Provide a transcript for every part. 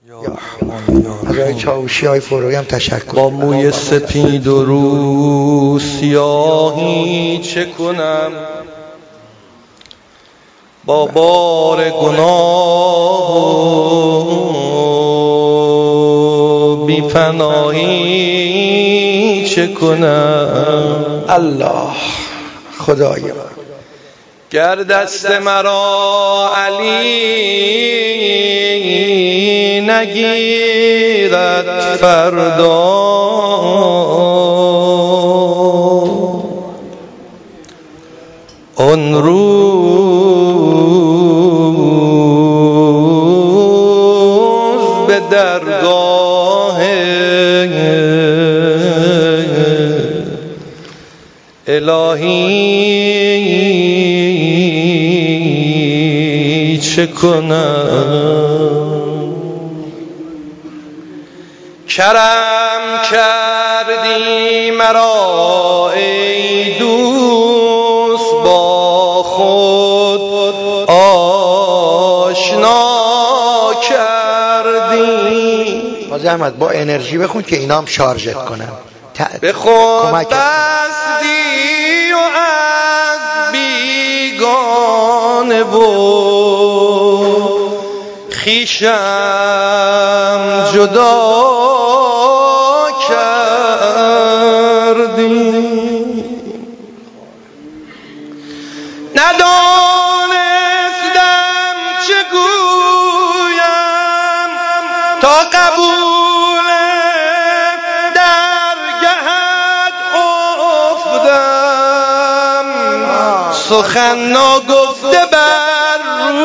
از آقای چاوشی های فروغی هم تشکر. با موی سپید و رو سیاهی چه کنم، با بار گناه و بی پناهی چه کنم. الله خدایا گر دست مرا علی نگیرد فردا، آن روز به درگاه الهی چه کنم. کرم کردی مرا ای دوست، با خود آشنا کردی. حاجی احمد با انرژی بخون که اینا هم شارژت کنن. به خود بستی و از بیگانه و خویشم جدا کردی. ندانستم چه گویم تا قبول درگهت افتم، سخن ناگفته بر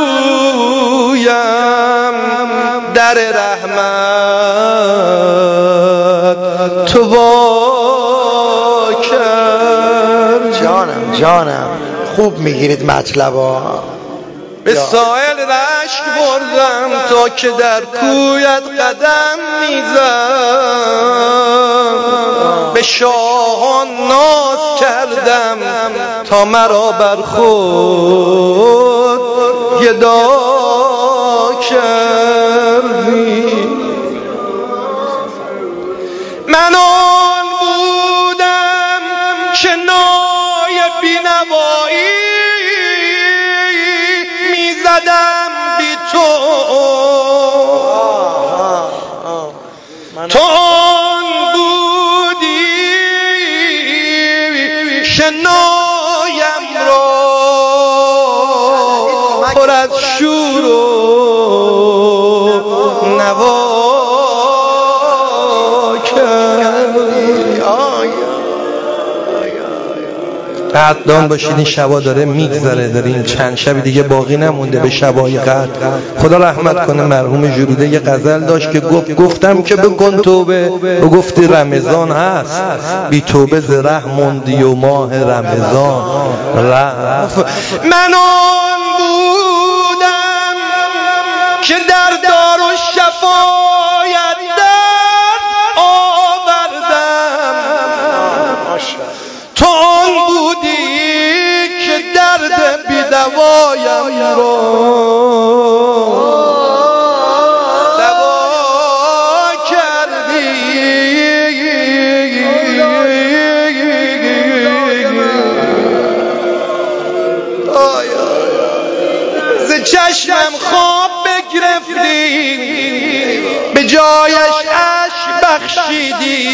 رویم در رحمت تو وا کرد. جانم خوب میگیرید مطلبا. به ساحل رشک بردم تا که در کویت قدم میزم، به شاهان ناز کردم تا مرا بر خود گدا کردی. من آن بودم که نای بینوایی میزدم بی تو، تو آن بودی که نایم را پر از شور و نوا قدردان باشید. این شبا داره میگذره، داریم چند شب دیگه باقی نمونده به شبای قدر. خدا رحمت کنه مرحوم جروده یه غزل داشت که گفتم که بکن توبه و گفتی رمضان هست، بی توبه ز ره موندی و ماه رمضان رفت. من آن بودم که در دارالشفایت درد آوردم، تو آن بودی که درد بی دوایم را دوا کردی. ز چشمم خواب بگرفتی، به جایش اشک بخشیدی.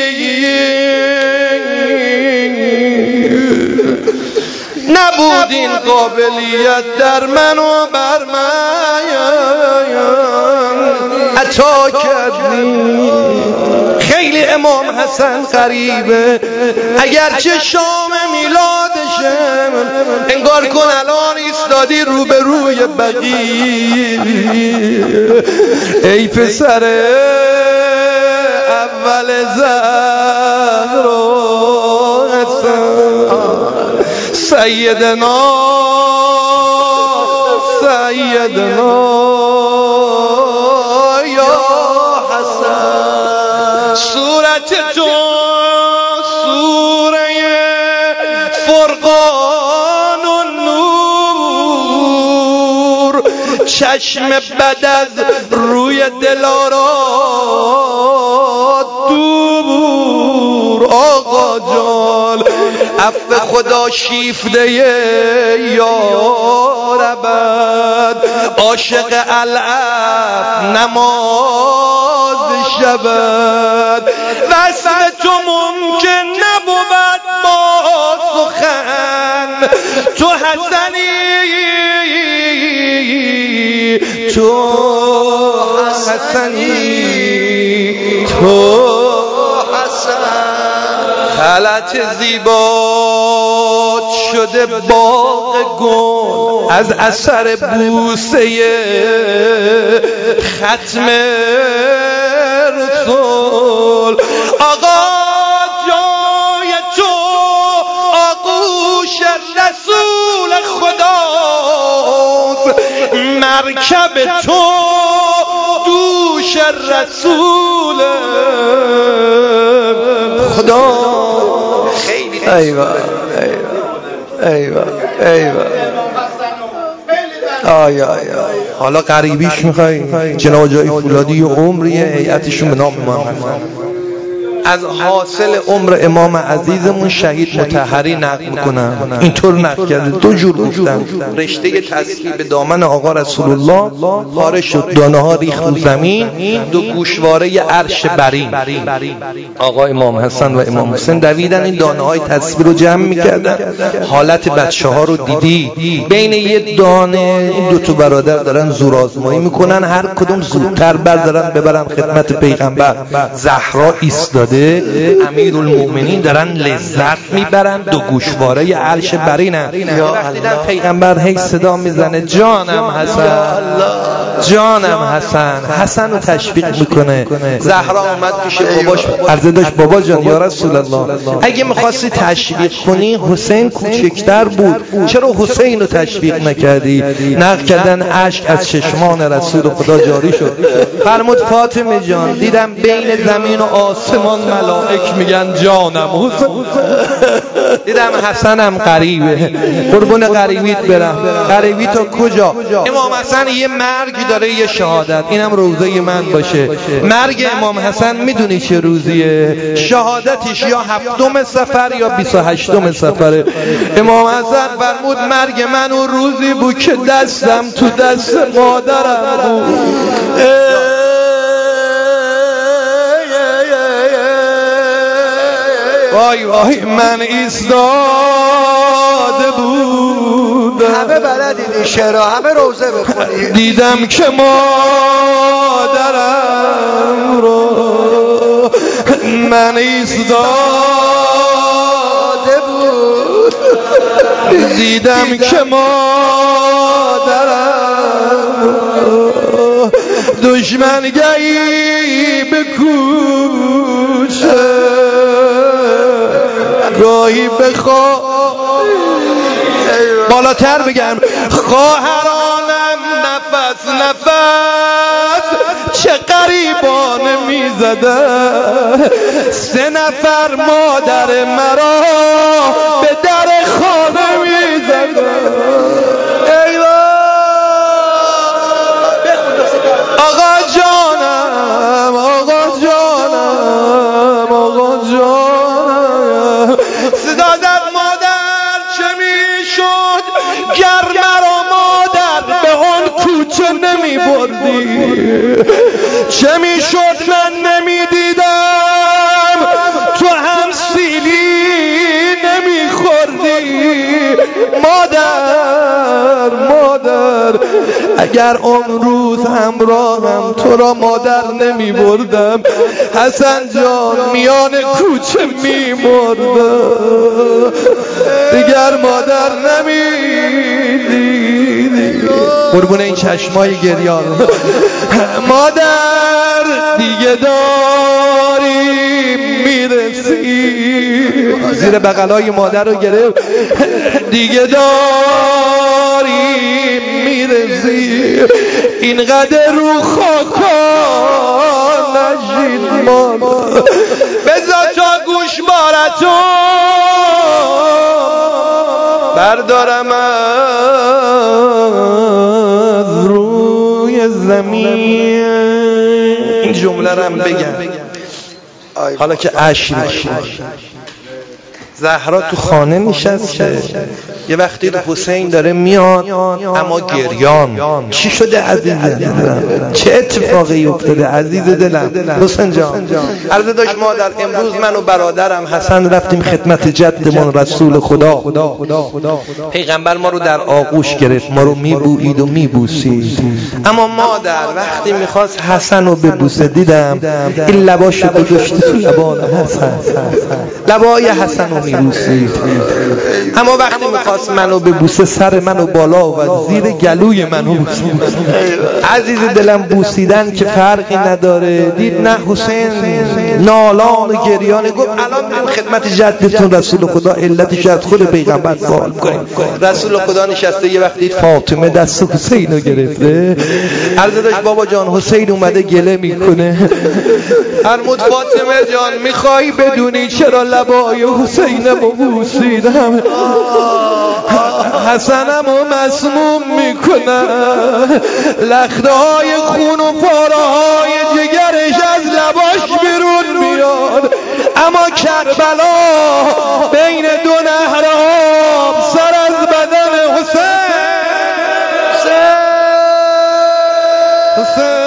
نبود این قابلیت در من و بر من عطا کردی. خیلی امام حسن غریبه، اگرچه شام میلادشه انگار کن الان ایستادی روبروی بقیع. ای پسر اول زهرا سیدنا یا حسن، صورت تو سوره فرقان و نور، چشم بد از روی دلارا دور آقا جان، عفو خدا شیفته یا ربد، عاشق العف نماز شبد، وصل تو ممکن نبود با سخن، تو حسنی تو حسنی تو حسن، خلعت زیبا شده باغ گل از اثر بوسه ختم رسول. آقا جای تو آغوش رسول خداست، مرکب تو دوش رسول خدا. خیلی ایوه ایوه ایوه حالا قریبیش میخوای جناب جای فولادی و عمریه هیئتشون به نام محمد از حاصل عمر امام عزیزمون شهید مطهری نقل میکنن. اینطور نقل کرده، دو جور گفتن. رشته تسبیح به دامن آقا رسول الله پاره شد، دانه ها ریخت رو زمین، دو گوشواره عرش برین آقا امام حسن و امام حسین دویدن این دانه های تسبیح رو جمع میکردن. حالت بچه ها رو دیدی، بین یه دانه این دو تا برادر دارن زور آزمایی میکنن، هر کدوم زودتر بردارن ببرن خدمت پیغمبر. زهرا ایستاده، امیرالمومنین دارن لذت میبرن، دو گوشواره عرش برینن. وقتی دیدن پیغمبر هی صدا میزنه جانم حسن جانم حسن، حسن رو تشویق میکنه. زهرا اومد پیش باباش عرضه داشت بابا جان یا رسول الله اگه میخواستی تشویق کنی حسین کوچکتر بود، چرا حسین رو تشویق نکردی؟ نقل کردن اشک از چشمان رسول خدا جاری شد. فرمود فاطمه جان دیدم بین زمین و آسمان ملائک میگن جانم حسین، دیدم حسنم قریبه، قربون قریبیت برم. قریبی تا کجا؟ امام حسن یه مرگ داره، یه شهادت، اینم روزه من باشه. مرگ امام حسن میدونی چه روزیه؟ شهادتش یا 7م صفر یا 28م صفره. امام حسن فرمود مرگ من اون روزی بود که دستم تو دست مادرم بود. وای وای من ایستاده بودم، همه بلدید این شعرها، همه روزه بخونید، دیدم که مادرم رو من ایستاده بود، دیدم که مادرم رو دشمن گهی به کوچه گاهی بخواه بالاتر بگم خواهرانم نفس نفس چه قریبانه میزدن، 3 نفر مادر مرا به در خانه میزدن. آقا جانم آقا جانم آقا جانم، صدا زد مادر چه میشد گر مرا مادر به آن کوچه نمی بردی، چه میشد من نمیدیدم تو هم سیلی نمیخوردی. مادر مادر اگر امروز همراهم تو را مادر نمی بردم حسن جان میان کوچه می مردم، دیگر مادر نمی دیدی. قربون این چشمای گریان مادر دیگه داری میرسی، زیر بغلای مادر رو گرفت، دیگه داری میرسی، اینقدر رو خاکا نشید ماما، بذار تا گوش بارتو بردارم از رو روی زمین. این جمله رو هم بگم حالا که عشر زهرا تو خانه نشسته، یه وقتی حسین داره میاد اما گریان. چی شده عزیز دلم؟ چه اتفاقی افتاده عزیز دلم؟ حسین جان عرض داشت مادر، امروز من و برادرم حسن رفتیم خدمت جدمون رسول خدا. پیغمبر ما رو در آغوش گرفت، ما رو میبویید و میبوسید. اما مادر وقتی میخواست حسن رو ببوسه دیدم این لباشو گذاشته تو لبان حسن، لبای حسن رو میبوسید. اما وقتی میخواست منو ببوسه سر منو بالا و زیر گلوی منو بوسید. عزیز دلم بوسیدن که فرقی نداره. دید نه حسین نالان و گریان. گفت الان میریم خدمت جدتون رسول خدا، علتش از خود پیغمبر سوال کنیم. رسول خدا نشسته، یه وقتی فاطمه دست حسین رو گرفته. عرض داشت بابا جان حسین اومده گله میکنه. فرمود فاطمه جان میخوای بدونی چرا لبای حسینم رو بوسیدم؟ حسنم رو مسموم میکنم، لخته‌های خون و پاره‌های جگرش از لباش بیرون میاد. اما کربلا بین دو نهر آب سر از بدن حسین